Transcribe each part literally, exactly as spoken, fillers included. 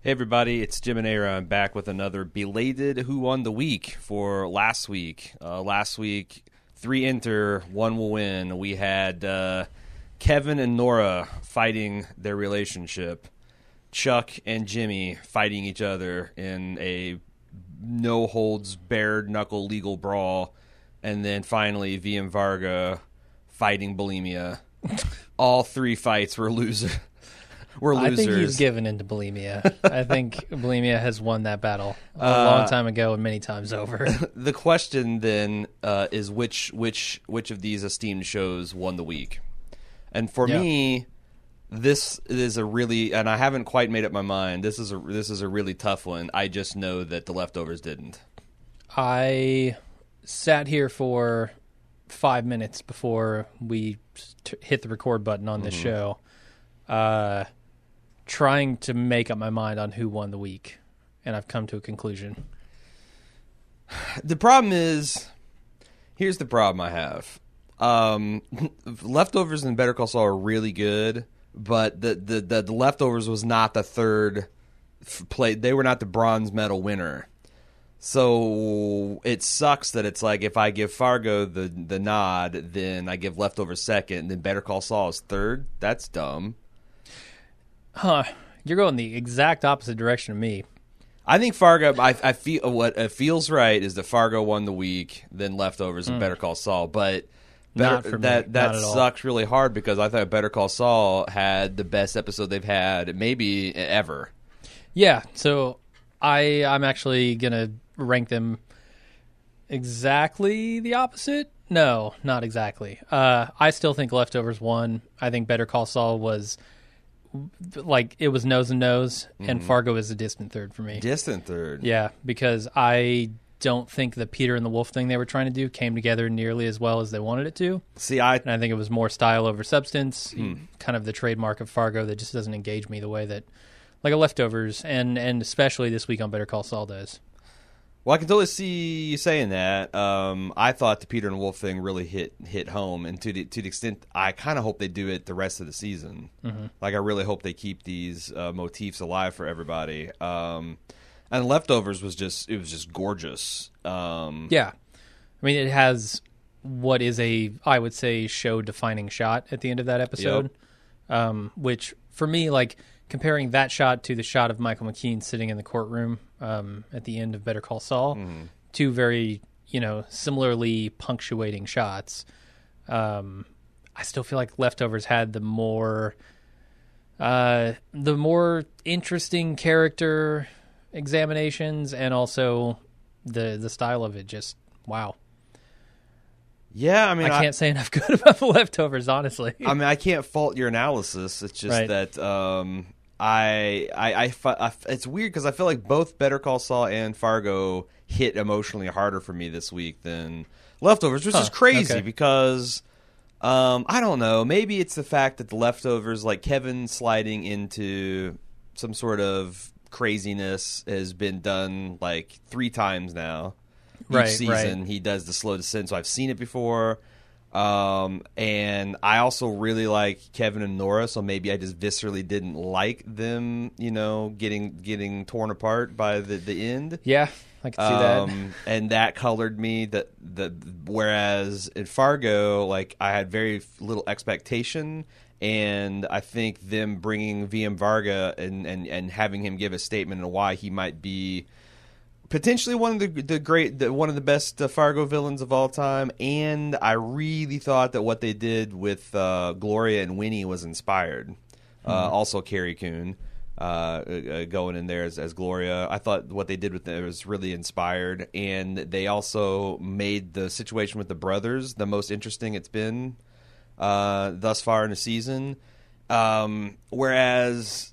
Hey everybody, it's Jim and Ara. I'm back with another belated Who Won the Week for last week. Uh, last week, three enter, one will win. We had uh, Kevin and Nora fighting their relationship. Chuck and Jimmy fighting each other in a no-holds-barred knuckle legal brawl. And then finally, V M Varga fighting bulimia. All three fights were losers. We're losers. I think he's given into bulimia. I think bulimia has won that battle a uh, long time ago and many times over. The question then uh, is which which which of these esteemed shows won the week? And for yeah. me, this is a really, and I haven't quite made up my mind. This is a this is a really tough one. I just know that The Leftovers didn't. I sat here for five minutes before we t- hit the record button on this mm-hmm. show. Uh, trying to make up my mind on who won the week, and I've come to a conclusion. The problem is, here's the problem I have. Um, Leftovers and Better Call Saul are really good, but the the, the, the Leftovers was not the third f- play. They were not the bronze medal winner. So it sucks that it's like if I give Fargo the, the nod, then I give Leftovers second, and then Better Call Saul is third. That's dumb. Huh. You're going the exact opposite direction of me. I think Fargo, I, I feel what it feels right is that Fargo won the week, then Leftovers and mm. Better Call Saul. But better, Not for that me. that Not at all. sucks really hard because I thought Better Call Saul had the best episode they've had maybe ever. Yeah, so I I'm actually gonna rank them exactly the opposite. No, not exactly. Uh, I still think Leftovers won. I think Better Call Saul was. Like, it was nose and nose, mm-hmm. and Fargo is a distant third for me. Distant third? Yeah, because I don't think the Peter and the Wolf thing they were trying to do came together nearly as well as they wanted it to. See, I... And I think it was more style over substance, mm. kind of the trademark of Fargo that just doesn't engage me the way that, like, a Leftovers, and, and especially this week on Better Call Saul does. Well, I can totally see you saying that. Um, I thought the Peter and Wolf thing really hit hit home, and to the, to the extent I kind of hope they do it the rest of the season. Mm-hmm. Like, I really hope they keep these uh, motifs alive for everybody. Um, and Leftovers was just it was just gorgeous. Um, yeah, I mean, it has what is a I would say show defining shot at the end of that episode, yep. um, which for me, like. Comparing that shot to the shot of Michael McKean sitting in the courtroom um, at the end of Better Call Saul, mm-hmm. two very, you know, similarly punctuating shots. Um, I still feel like Leftovers had the more, uh, the more interesting character examinations, and also the the style of it. Just wow. Yeah, I mean, I can't I, say enough good about The Leftovers, honestly. I mean, I can't fault your analysis. It's just right. that um, I, I, I, I, it's weird because I feel like both Better Call Saul and Fargo hit emotionally harder for me this week than Leftovers, which huh, is crazy okay. because um, I don't know. Maybe it's the fact that The Leftovers, like Kevin sliding into some sort of craziness, has been done like three times now. Each right, season right. he does the slow descent, so I've seen it before. Um, and I also really like Kevin and Nora, so maybe I just viscerally didn't like them, you know, getting getting torn apart by the, the end. Yeah, I can see um, that. And that colored me. That the whereas in Fargo, like I had very little expectation, and I think them bringing V M Varga and, and, and having him give a statement on why he might be potentially one of the the great, the, one of the best uh, Fargo villains of all time, and I really thought that what they did with uh, Gloria and Winnie was inspired. Mm-hmm. Uh, also, Carrie Coon uh, uh, going in there as, as Gloria. I thought what they did with them was really inspired, and they also made the situation with the brothers the most interesting it's been uh, thus far in the season. Um, whereas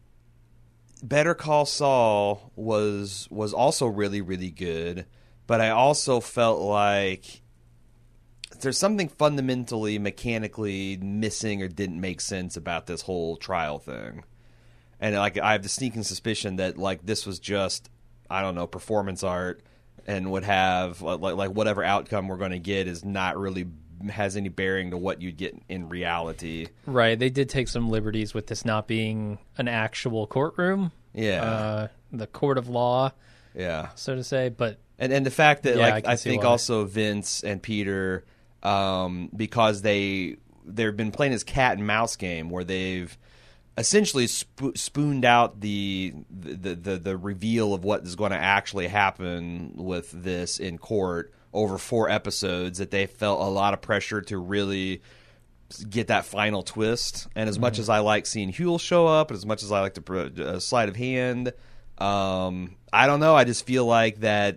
Better Call Saul was was also really, really good, but I also felt like there's something fundamentally, mechanically missing or didn't make sense about this whole trial thing. And like I have the sneaking suspicion that like this was just, I don't know, performance art, and would have like like whatever outcome we're going to get is not really has any bearing to what you'd get in reality. Right. They did take some liberties with this not being an actual courtroom, Yeah. uh, the court of law, Yeah. so to say. But And and the fact that Yeah, I like can I, see think why. also Vince and Peter, um, because they they've been playing this cat and mouse game where they've essentially sp- spooned out the the, the the reveal of what is going to actually happen with this in court over four episodes, that they felt a lot of pressure to really get that final twist. And as much as I like seeing Huel show up, and as much as I like to pro- uh, sleight of hand, um, I don't know. I just feel like that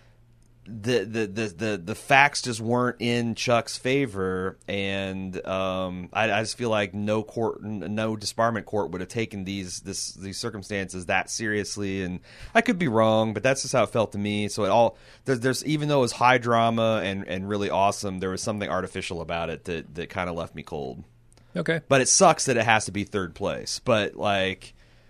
the the, the, the the facts just weren't in Chuck's favor, and um, I, I just feel like no court, no disbarment court would have taken these this these circumstances that seriously. And I could be wrong, but that's just how it felt to me. So it all there's, there's even though it was high drama and, and really awesome, there was something artificial about it that that kind of left me cold. okay. But it sucks that it has to be third place. But like.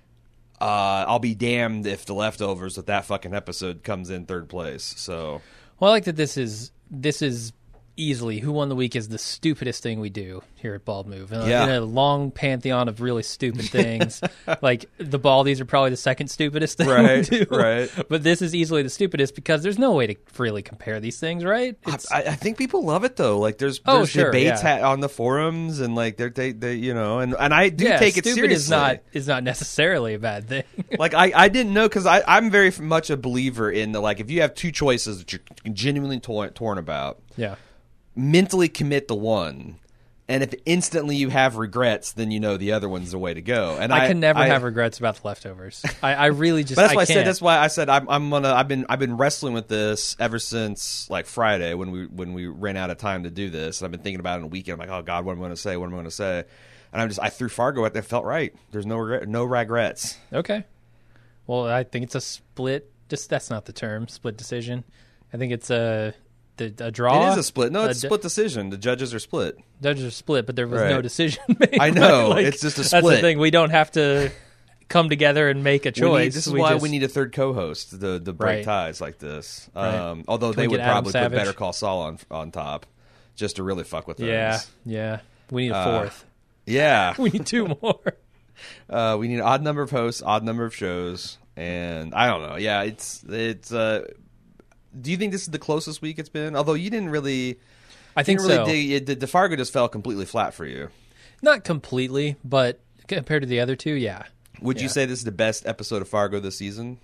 Uh, I'll be damned if the leftovers with that fucking episode comes in third place. So, Well, I like that this is this is easily Who Won the Week is the stupidest thing we do here at Bald Move. Uh, Yeah. In a long pantheon of really stupid things, like the Baldies are probably the second stupidest thing Right, we do. right. But this is easily the stupidest because there's no way to really compare these things, right? It's, I, I think people love it though. Like, there's, Oh, there's sure, debates yeah. ha- on the forums, and like they're they, they you know, and, and I do yeah, take it stupid seriously. is not is not necessarily a bad thing. Like I, I didn't know, because I'm very much a believer in the, like, if you have two choices that you're genuinely torn, torn about, yeah. mentally commit to one, and if instantly you have regrets, then you know the other one's the way to go. And I, I can never I, have regrets about the leftovers. I, I really just. But that's I why I can't. said. That's why I said I'm, I'm gonna. I've been. I've been wrestling with this ever since like Friday when we when we ran out of time to do this. And I've been thinking about it in a weekend. I'm like, oh God, what am I going to say? What am I going to say? And I'm just. I threw Fargo at that. Felt right. There's no regret, no regrets. Okay. Well, I think it's a split. Just that's not the term. Split decision. I think it's a the, a draw. It is a split. No, it's a d- split decision. The judges are split. Judges are split, but there was Right. no decision made. I know. Like, It's just a That's the split. thing. We don't have to come together and make a We need- choice. this is We why just- we need a third co-host to, to break Right. ties like this. Right. Um, although Can they we would get Adam probably put Savage? Better Call Saul on on top, just to really fuck with things. Yeah, yeah. We need a Uh, fourth. Yeah. We need two more. Uh, we need an odd number of hosts, odd number of shows, and I don't know. Yeah, it's it's. Uh, do you think this is the closest week it's been? Although you didn't really, I think didn't really so. dig, it, the, the Fargo just fell completely flat for you. Not completely, but compared to the other two, yeah. Would you Yeah. say this is the best episode of Fargo this season?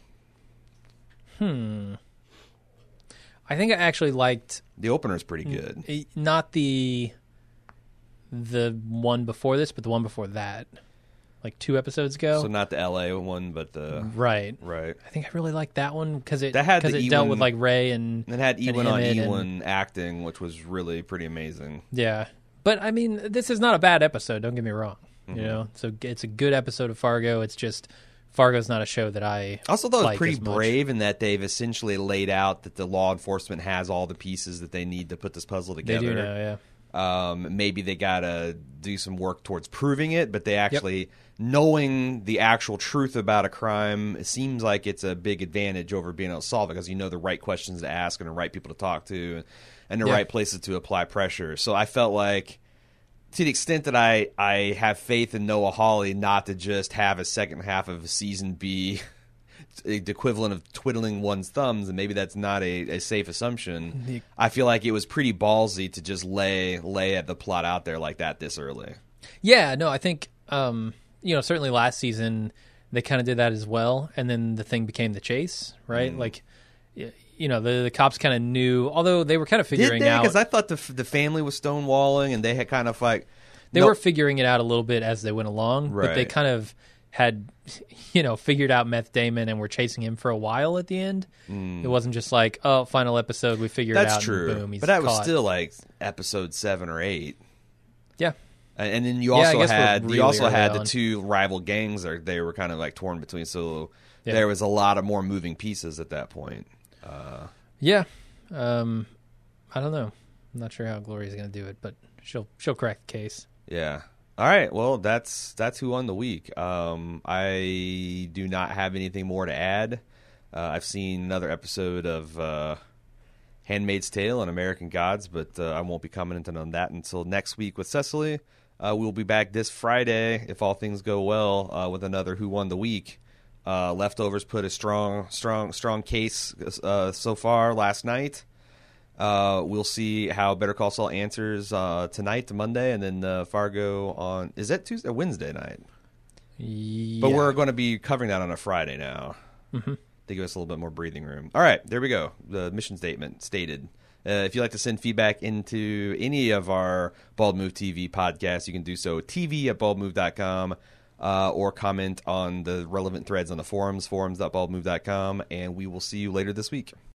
I think I actually liked The opener is pretty good. eh, not the the one before this, but the one before that, like two episodes ago. So not the L A one, but the right. right. I think I really liked that one because it That had because the it dealt Ewan- with like Ray and And it had and Ewan on Emmett and- Ewan acting, which was really pretty amazing. Yeah, but I mean, this is not a bad episode. Don't get me wrong. Mm-hmm. You know, so it's a good episode of Fargo. It's just Fargo's not a show that I Also, thought it was like pretty as much. brave in that they've essentially laid out that the law enforcement has all the pieces that they need to put this puzzle They together. do now, yeah. Um, maybe they gotta do some work towards proving it, but they actually knowing the actual truth about a crime, it seems like it's a big advantage over being able to solve it because you know the right questions to ask and the right people to talk to and the Yeah. right places to apply pressure. So I felt like, to the extent that I, I have faith in Noah Hawley not to just have a second half of a season be the equivalent of twiddling one's thumbs, and maybe that's not a, a safe assumption. The- I feel like it was pretty ballsy to just lay lay the plot out there like that this early. Yeah, no, I think um, you know, certainly last season they kind of did that as well, and then the thing became the chase, right? Mm. Like, y- you know, the the cops kind of knew, although they were kind of Did figuring they? out. Because I thought the f- the family was stonewalling, and they had kind of like They no- were figuring it out a little bit as they went along, but they Right. kind of had, you know, figured out Meth Damon and were chasing him for a while at the end. It wasn't just like, oh, final episode, we figured it That's out. true, And boom, he's but that was caught. still like episode seven or eight. Yeah. And and then you Yeah, I also guess we're had really you also early had the on. two rival gangs that they were kind of like torn between. So Yeah. there was a lot of more moving pieces at that point. Yeah. Um, I don't know. I'm not sure how Gloria's going to do it, but she'll she'll crack the case. Yeah. All right. Well, that's that's who won the week. Um, I do not have anything more to add. Uh, I've seen another episode of uh, Handmaid's Tale and American Gods, but uh, I won't be commenting on that until next week with Cecily. Uh, we'll be back this Friday, if all things go well, uh, with another Who Won the Week. Uh, Leftovers put a strong, strong, strong case uh, so far last night. Uh, we'll see how Better Call Saul answers uh, tonight to Monday, and then uh, Fargo on is that Tuesday or Wednesday night? Yeah. But we're going to be covering that on a Friday now Mm-hmm. to give us a little bit more breathing room. All right, there we go. The mission statement stated. Uh, if you'd like to send feedback into any of our Bald Move T V podcasts, you can do so T V at bald move dot com uh, or comment on the relevant threads on the forums, forums dot bald move dot com, and we will see you later this week.